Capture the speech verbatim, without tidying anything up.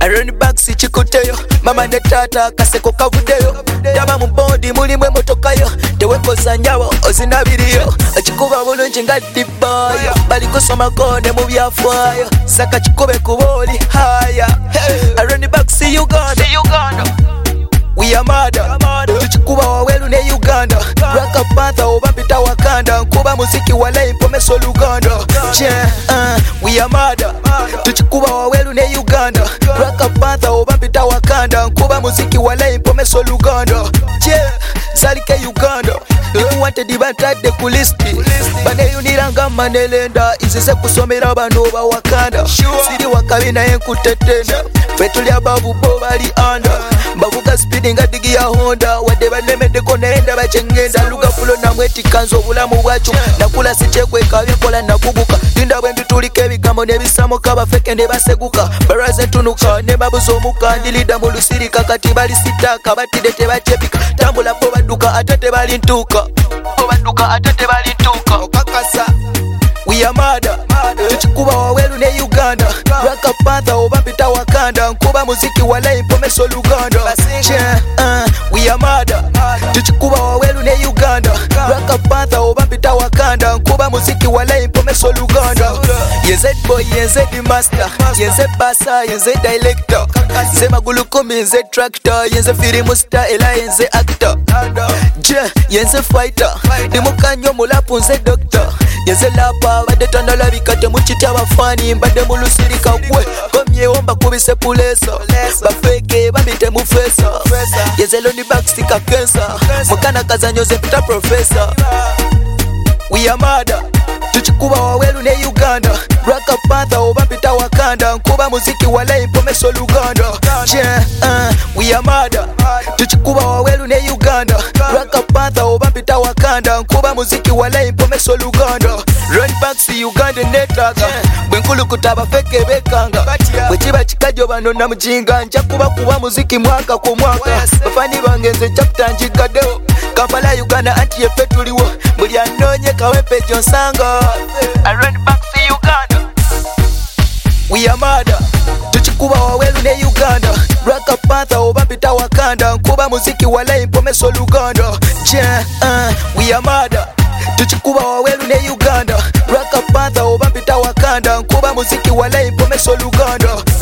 Aroni Baxi chikuteyo mama ne tata kaseko kavudeyo daba mu bondi mulimu emotoka yo tewekoza nyawo ozinabiriyo ekikuba bulungi nga dibayo bali kusomako ne mu byafaayo saka kikube kuboli haya Aroni Baxi Uganda we are mada tuchikuba wawelu ne Uganda Raka Panther oba pita Wakanda nkuba muziki wala impomeso Luganda yeah, uh, we are mada tuchikuba wawelu ne Uganda Raka Panther oba pita Wakanda nkuba muziki wala impomeso Luganda yeah, zalike Uganda you wanted the bantade kulisti bane yuniranga manelenda izise kusomera bano ba Wakanda siri wakabina enkutetenda fetuli ababu bo bali anda bavuga speeding adigi ya Honda wade banemede konenda bachengenda luga fulo na mweti kanzo obulamu bwacho nakula sichekwe kabikola nakubuka linda bwendu tulike bigambo ne bisamo kaba feke ne baseguka baraze tunuka ne babuzo muka ndilida mu lusiri kakati bali sitaka batide tebachepika tambula po baduka atate bali ntuka po baduka atate bali ntuka okakasa we are mada tuchikuba wawelu ne Uganda Raka Panther oba pita Wakanda nkuba muziki wala impomeso Luganda yeah, uh, we are mada tuchikuba wawelu ne Uganda Raka Panther oba pita Wakanda nkuba muziki wala impomeso Luganda yenze boy yenze the master yenze basa yenze director yenze magulu kumi yenze tractor yenze film star ela yenze actor yeah, yenze fighter dimukanyo mulapu nze doctor yenze lapa bade tandala bikate muchita bafani mbade mulusirika kwe komye omba kubise pulesa bafeke babite mu fesa yenze Aroni Baxi ka cancer mukana kazanyo ze pita professor we are mada tuchikuba wawelu ne Uganda Raka Panther oba pita Wakanda nkuba muziki wala impomeso Luganda yeah, uh, we are mada tuchikuba wawelu ne Uganda Raka Panther oba pita Wakanda nkuba muziki wala impomeso Luganda Aroni Baxi Uganda netaga bwenkulu kutaba feke bekanga bwekiba kikajo bano na mujinga nja kuba kuba muziki mwaka ku mwaka bafani bangenze chapter njigadeo Kampala Uganda anti yefe tuliwo buli anonye kawepe jonsanga Aroni Baxi Uganda we are mada tuchikuba wawelu ne Uganda Raka Panther oba pita Wakanda nkuba muziki wala impomeso Luganda yeah, uh, we are mada tuchikuba wawelu ne Uganda Raka Panther oba pita Wakanda nkuba muziki wala impomeso Luganda